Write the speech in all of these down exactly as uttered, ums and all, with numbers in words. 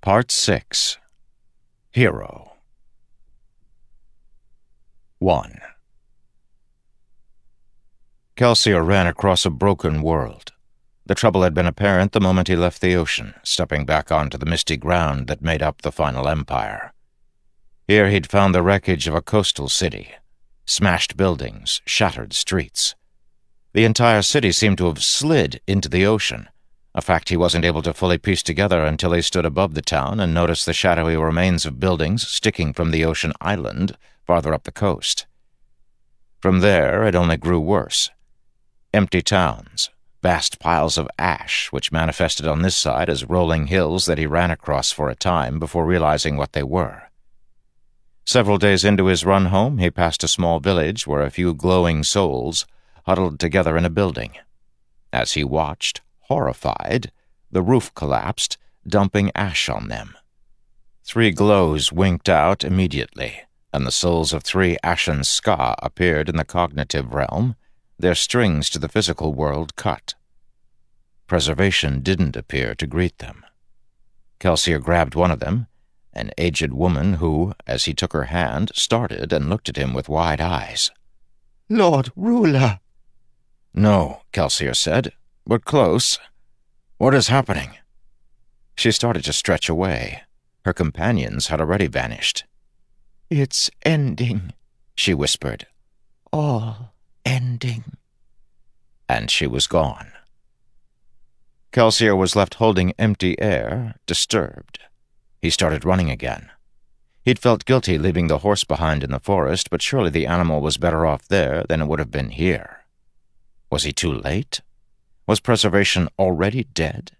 Part six. Hero. one. Kelsier ran across a broken world. The trouble had been apparent the moment he left the ocean, stepping back onto the misty ground that made up the final empire. Here he'd found the wreckage of a coastal city, smashed buildings, shattered streets. The entire city seemed to have slid into the ocean, a fact he wasn't able to fully piece together until he stood above the town and noticed the shadowy remains of buildings sticking from the ocean island farther up the coast. From there, it only grew worse. Empty towns, vast piles of ash which manifested on this side as rolling hills that he ran across for a time before realizing what they were. Several days into his run home, he passed a small village where a few glowing souls huddled together in a building. As he watched, horrified, the roof collapsed, dumping ash on them. Three glows winked out immediately, and the souls of three ashen ska appeared in the cognitive realm, their strings to the physical world cut. Preservation didn't appear to greet them. Kelsier grabbed one of them, an aged woman who, as he took her hand, started and looked at him with wide eyes. "Lord Ruler!" "No," Kelsier said, "but close. What is happening?" She started to stretch away. Her companions had already vanished. "It's ending," she whispered. "All ending." And she was gone. Kelsier was left holding empty air, disturbed. He started running again. He'd felt guilty leaving the horse behind in the forest, but surely the animal was better off there than it would have been here. Was he too late? Was preservation already dead?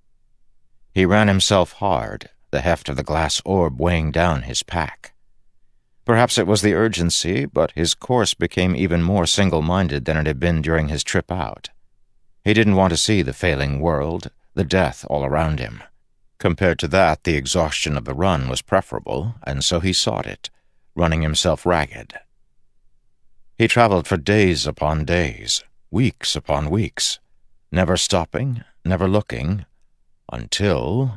He ran himself hard, the heft of the glass orb weighing down his pack. Perhaps it was the urgency, but his course became even more single-minded than it had been during his trip out. He didn't want to see the failing world, the death all around him. Compared to that, the exhaustion of the run was preferable, and so he sought it, running himself ragged. He traveled for days upon days, weeks upon weeks, never stopping, never looking, until...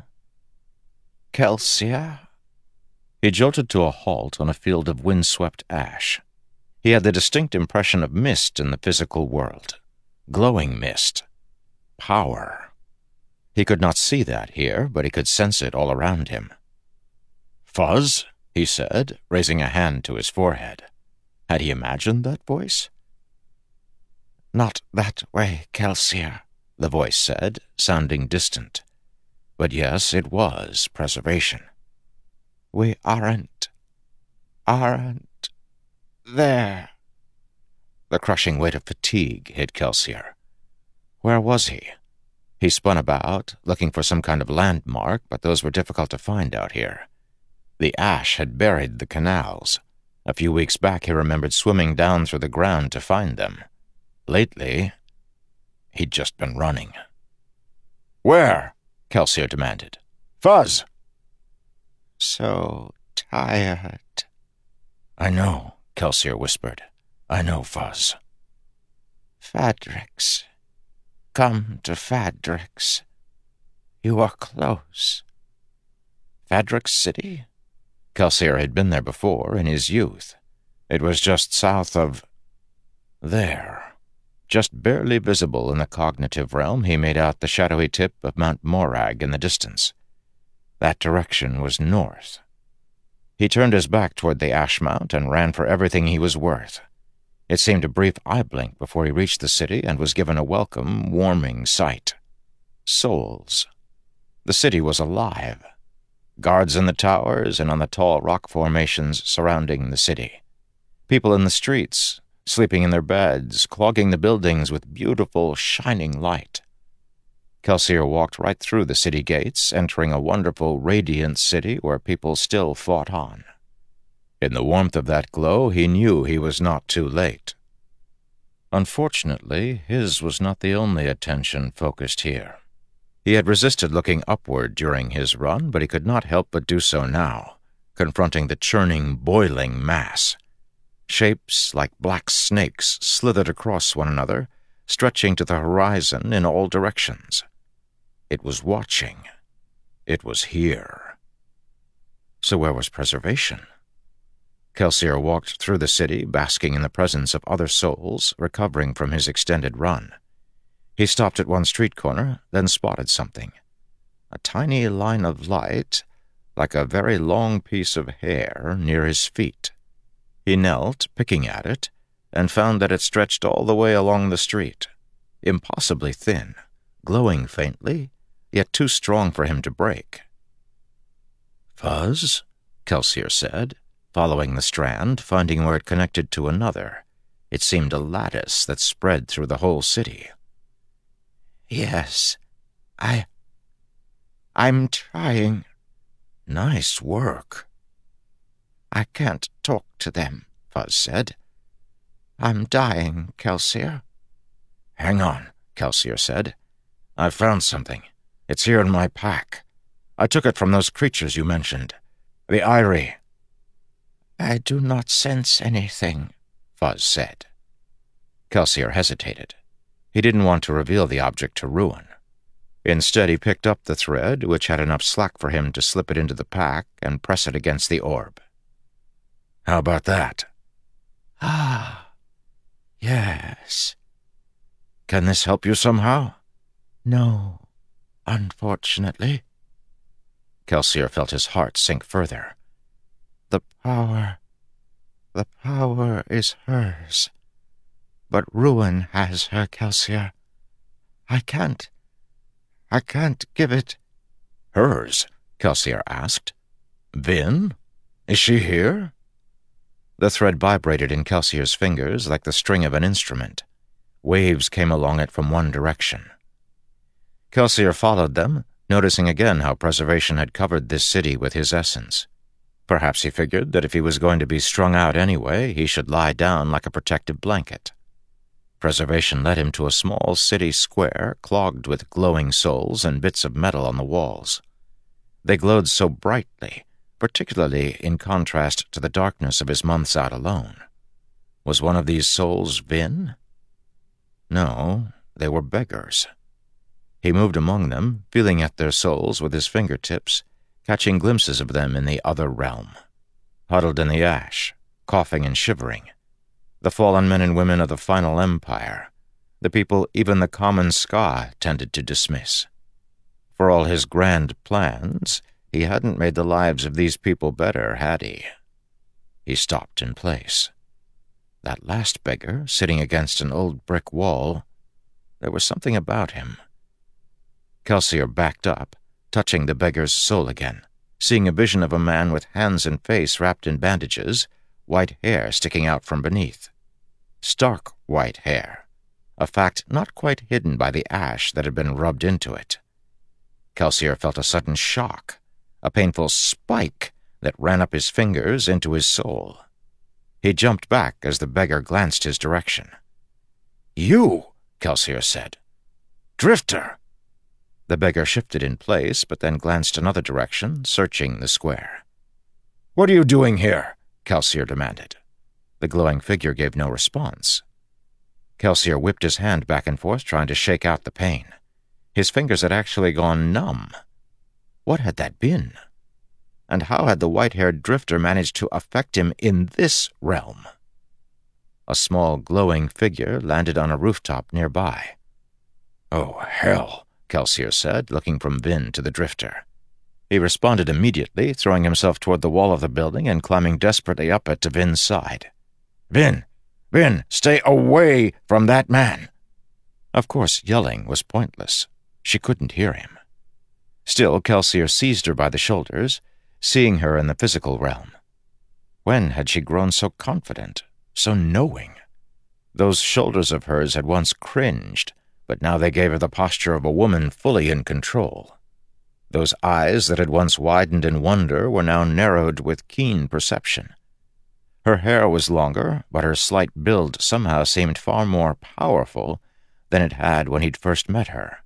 "Kelsier?" He jolted to a halt on a field of windswept ash. He had the distinct impression of mist in the physical world. Glowing mist. Power. He could not see that here, but he could sense it all around him. "Fuzz?" he said, raising a hand to his forehead. Had he imagined that voice? "Not that way, Kelsier," the voice said, sounding distant. But yes, it was preservation. "We aren't, aren't there." The crushing weight of fatigue hit Kelsier. Where was he? He spun about, looking for some kind of landmark, but those were difficult to find out here. The ash had buried the canals. A few weeks back he remembered swimming down through the ground to find them. Lately, he'd just been running. "Where?" Kelsier demanded. "Fuzz!" "So tired." "I know," Kelsier whispered. "I know, Fuzz." "Fadrix. Come to Fadrix. You are close." Fadrix City? Kelsier had been there before, in his youth. It was just south of... There. Just barely visible in the cognitive realm, he made out the shadowy tip of Mount Morag in the distance. That direction was north. He turned his back toward the ash mount and ran for everything he was worth. It seemed a brief eye-blink before he reached the city and was given a welcome, warming sight. Souls. The city was alive. Guards in the towers and on the tall rock formations surrounding the city. People in the streets, sleeping in their beds, clogging the buildings with beautiful, shining light. Kelsier walked right through the city gates, entering a wonderful, radiant city where people still fought on. In the warmth of that glow, he knew he was not too late. Unfortunately, his was not the only attention focused here. He had resisted looking upward during his run, but he could not help but do so now, confronting the churning, boiling mass. Shapes like black snakes slithered across one another, stretching to the horizon in all directions. It was watching. It was here. So where was Preservation? Kelsier walked through the city, basking in the presence of other souls, recovering from his extended run. He stopped at one street corner, then spotted something. A tiny line of light, like a very long piece of hair, near his feet. He knelt, picking at it, and found that it stretched all the way along the street, impossibly thin, glowing faintly, yet too strong for him to break. "Fuzz?" Kelsier said, following the strand, finding where it connected to another. It seemed a lattice that spread through the whole city. "Yes, I... I'm trying." "Nice work." "I can't talk to them," Fuzz said. "I'm dying, Kelsier." "Hang on," Kelsier said. "I've found something. It's here in my pack. I took it from those creatures you mentioned. The Eyrie." "I do not sense anything," Fuzz said. Kelsier hesitated. He didn't want to reveal the object to Ruin. Instead, he picked up the thread, which had enough slack for him to slip it into the pack and press it against the orb. "How about that?" "Ah, yes." "Can this help you somehow?" "No, unfortunately." Kelsier felt his heart sink further. The power... the power is hers. But Ruin has her, Kelsier. I can't... I can't give it." "Hers?" Kelsier asked. "Vin? Is she here?" The thread vibrated in Kelsier's fingers like the string of an instrument. Waves came along it from one direction. Kelsier followed them, noticing again how Preservation had covered this city with his essence. Perhaps he figured that if he was going to be strung out anyway, he should lie down like a protective blanket. Preservation led him to a small city square clogged with glowing souls and bits of metal on the walls. They glowed so brightly, particularly in contrast to the darkness of his months out alone. Was one of these souls Vin? No, they were beggars. He moved among them, feeling at their souls with his fingertips, catching glimpses of them in the other realm. Huddled in the ash, coughing and shivering. The fallen men and women of the final empire, the people even the common Ska tended to dismiss. For all his grand plans, he hadn't made the lives of these people better, had he? He stopped in place. That last beggar, sitting against an old brick wall, there was something about him. Kelsier backed up, touching the beggar's soul again, seeing a vision of a man with hands and face wrapped in bandages, white hair sticking out from beneath. Stark white hair, a fact not quite hidden by the ash that had been rubbed into it. Kelsier felt a sudden shock, a painful spike that ran up his fingers into his soul. He jumped back as the beggar glanced his direction. "You!" Kelsier said. "Drifter!" The beggar shifted in place, but then glanced another direction, searching the square. "What are you doing here?" Kelsier demanded. The glowing figure gave no response. Kelsier whipped his hand back and forth, trying to shake out the pain. His fingers had actually gone numb. What had that been? And how had the white-haired drifter managed to affect him in this realm? A small, glowing figure landed on a rooftop nearby. "Oh, hell," Kelsier said, looking from Vin to the drifter. He responded immediately, throwing himself toward the wall of the building and climbing desperately up it to Vin's side. "Vin! Vin, stay away from that man!" Of course, yelling was pointless. She couldn't hear him. Still, Kelsier seized her by the shoulders, seeing her in the physical realm. When had she grown so confident, so knowing? Those shoulders of hers had once cringed, but now they gave her the posture of a woman fully in control. Those eyes that had once widened in wonder were now narrowed with keen perception. Her hair was longer, but her slight build somehow seemed far more powerful than it had when he'd first met her.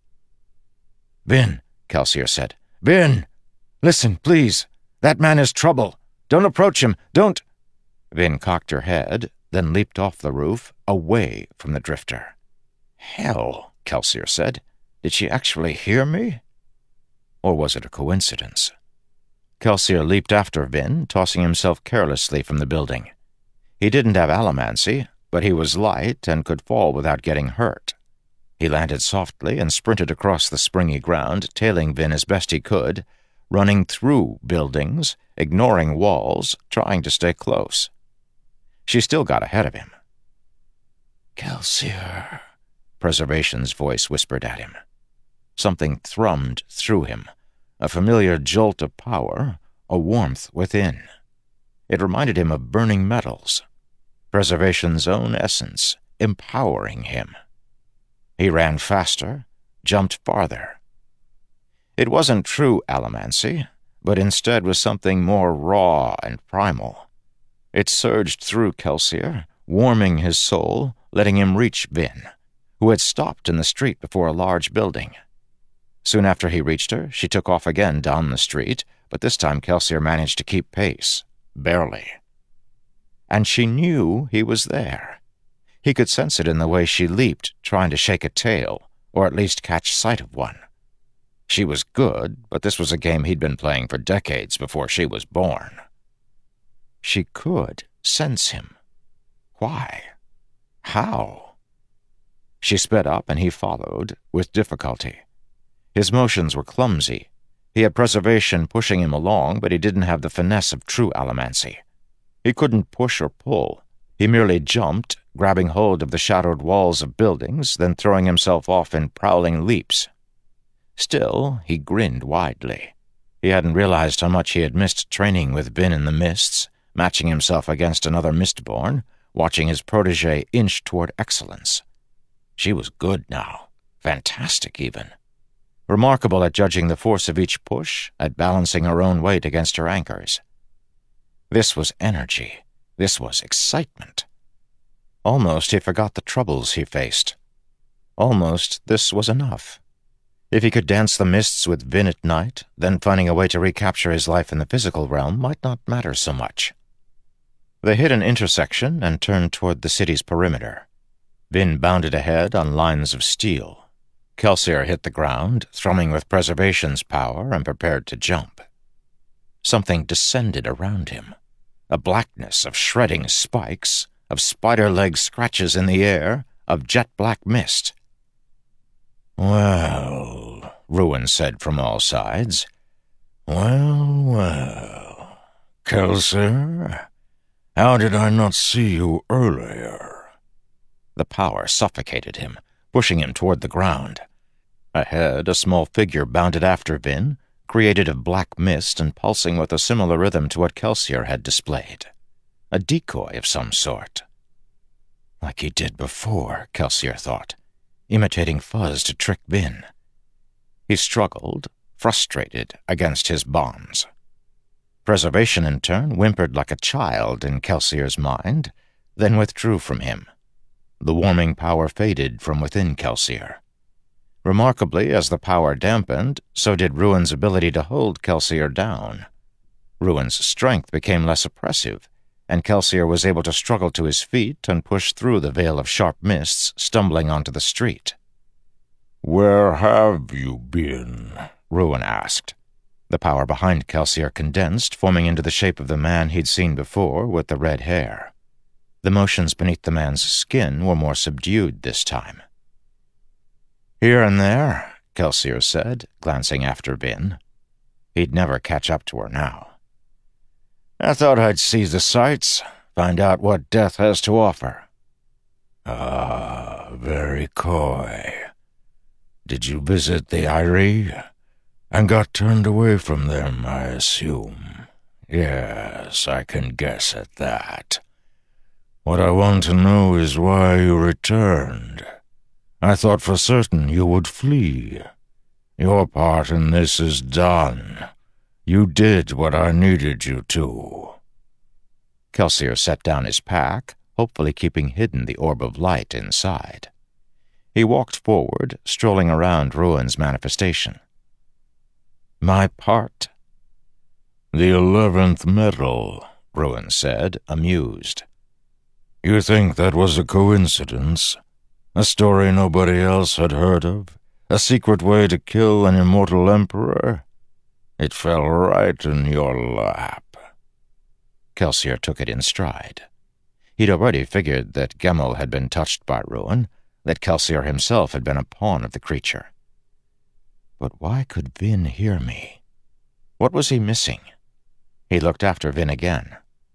"Vin," Kelsier said. "Vin! Listen, please. That man is trouble. Don't approach him. Don't—" Vin cocked her head, then leaped off the roof, away from the drifter. "Hell," Kelsier said. "Did she actually hear me? Or was it a coincidence?" Kelsier leaped after Vin, tossing himself carelessly from the building. He didn't have allomancy, but he was light and could fall without getting hurt. He landed softly and sprinted across the springy ground, tailing Vin as best he could, running through buildings, ignoring walls, trying to stay close. She still got ahead of him. "Kelsier," Preservation's voice whispered at him. Something thrummed through him, a familiar jolt of power, a warmth within. It reminded him of burning metals, Preservation's own essence, empowering him. He ran faster, jumped farther. It wasn't true allomancy, but instead was something more raw and primal. It surged through Kelsier, warming his soul, letting him reach Vin, who had stopped in the street before a large building. Soon after he reached her, she took off again down the street, but this time Kelsier managed to keep pace, barely. And she knew he was there. He could sense it in the way she leaped, trying to shake a tail, or at least catch sight of one. She was good, but this was a game he'd been playing for decades before she was born. She could sense him. Why? How? She sped up, and he followed, with difficulty. His motions were clumsy. He had Preservation pushing him along, but he didn't have the finesse of true allomancy. He couldn't push or pull. He merely jumped, grabbing hold of the shadowed walls of buildings, then throwing himself off in prowling leaps. Still, he grinned widely. He hadn't realized how much he had missed training with Vin in the mists, matching himself against another Mistborn, watching his protege inch toward excellence. She was good now, fantastic even. Remarkable at judging the force of each push, at balancing her own weight against her anchors. This was energy. This was excitement. Almost he forgot the troubles he faced. Almost this was enough. If he could dance the mists with Vin at night, then finding a way to recapture his life in the physical realm might not matter so much. They hit an intersection and turned toward the city's perimeter. Vin bounded ahead on lines of steel. Kelsier hit the ground, thrumming with Preservation's power, and prepared to jump. Something descended around him. A blackness of shredding spikes, of spider-leg scratches in the air, of jet-black mist. "Well," Ruin said from all sides. "Well, well. Kelsier, how did I not see you earlier?" The power suffocated him, pushing him toward the ground. Ahead, a small figure bounded after Vin, created of black mist and pulsing with a similar rhythm to what Kelsier had displayed. A decoy of some sort. Like he did before, Kelsier thought, imitating fuzz to trick Vin. He struggled, frustrated, against his bonds. Preservation, in turn, whimpered like a child in Kelsier's mind, then withdrew from him. The warming power faded from within Kelsier. Remarkably, as the power dampened, so did Ruin's ability to hold Kelsier down. Ruin's strength became less oppressive, and Kelsier was able to struggle to his feet and push through the veil of sharp mists, stumbling onto the street. "Where have you been?" Ruin asked. The power behind Kelsier condensed, forming into the shape of the man he'd seen before with the red hair. The motions beneath the man's skin were more subdued this time. "Here and there," Kelsier said, glancing after Vin. He'd never catch up to her now. "I thought I'd see the sights, find out what death has to offer." "Ah, very coy. Did you visit the Eyrie? And got turned away from them, I assume. Yes, I can guess at that. What I want to know is why you returned. I thought for certain you would flee. Your part in this is done. You did what I needed you to." Kelsier set down his pack, hopefully keeping hidden the orb of light inside. He walked forward, strolling around Ruin's manifestation. "My part?" "The eleventh metal," Ruin said, amused. "You think that was a coincidence? A story nobody else had heard of? A secret way to kill an immortal emperor? It fell right in your lap. Kelsier took it in stride. He'd already figured that Gemmell had been touched by Ruin, that Kelsier himself had been a pawn of the creature. But why could Vin hear me? What was he missing? He looked after Vin again.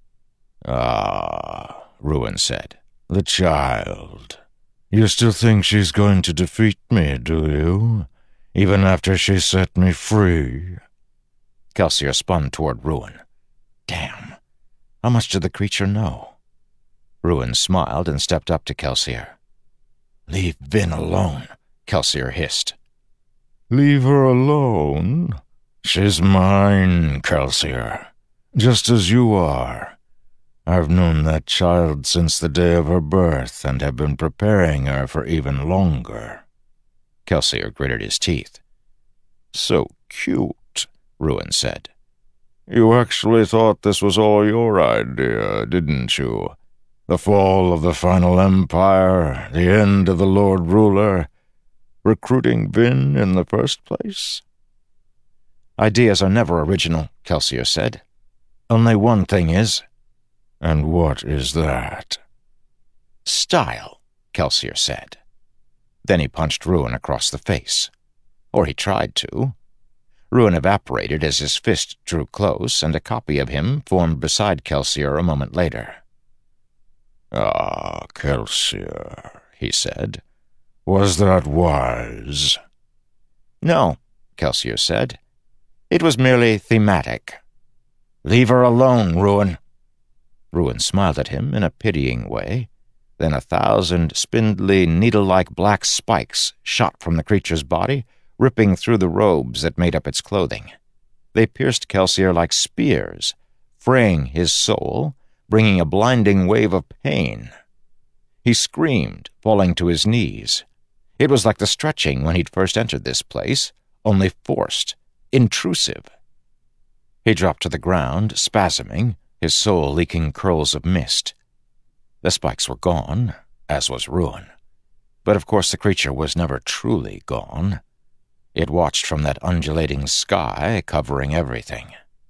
Ah, Ruin said. The child. You still think she's going to defeat me, do you? Even after she set me free? Kelsier spun toward Ruin. Damn. How much did the creature know? Ruin smiled and stepped up to Kelsier. Leave Vin alone, Kelsier hissed. Leave her alone? She's mine, Kelsier. Just as you are. I've known that child since the day of her birth and have been preparing her for even longer. Kelsier gritted his teeth. So cute, Ruin said. You actually thought this was all your idea, didn't you? The fall of the final empire, the end of the Lord Ruler, recruiting Vin in the first place? Ideas are never original, Kelsier said. Only one thing is. And what is that? Style, Kelsier said. Then he punched Ruin across the face. Or he tried to. Ruin evaporated as his fist drew close, and a copy of him formed beside Kelsier a moment later. Ah, Kelsier, he said. Was that wise? No, Kelsier said. It was merely thematic. Leave her alone, Ruin. Ruin smiled at him in a pitying way. Then a thousand spindly, needle-like black spikes shot from the creature's body, ripping through the robes that made up its clothing. They pierced Kelsier like spears, fraying his soul, bringing a blinding wave of pain. He screamed, falling to his knees. It was like the stretching when he'd first entered this place, only forced, intrusive. He dropped to the ground, spasming, his soul leaking curls of mist. The spikes were gone, as was Ruin. But of course the creature was never truly gone. It watched from that undulating sky, covering everything.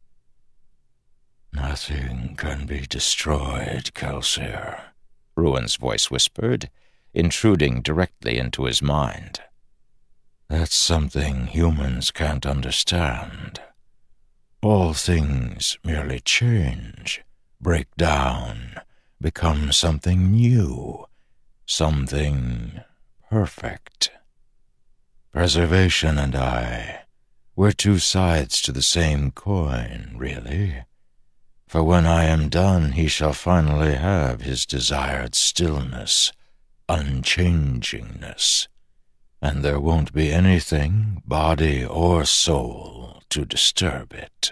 Nothing can be destroyed, Kelsier, Ruin's voice whispered, intruding directly into his mind. That's something humans can't understand. All things merely change, break down, become something new, something perfect. Preservation and I, we're two sides to the same coin, really. For when I am done, he shall finally have his desired stillness, unchangingness, and there won't be anything, body or soul, to disturb it.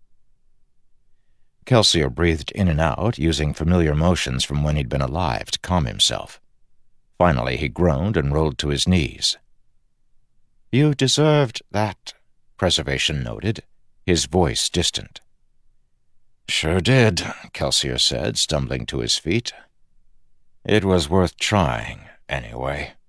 Kelsier breathed in and out, using familiar motions from when he'd been alive to calm himself. Finally, he groaned and rolled to his knees. You deserved that, Preservation noted, his voice distant. Sure did, Kelsier said, stumbling to his feet. It was worth trying, anyway.